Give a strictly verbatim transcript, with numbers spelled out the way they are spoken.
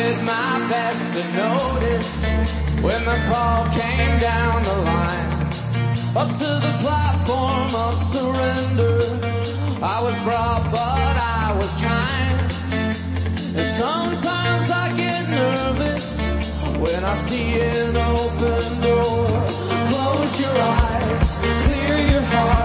did my best to notice when the call came down the line. Up to the platform of surrender, I was brought but I was trying. And sometimes I get nervous when I see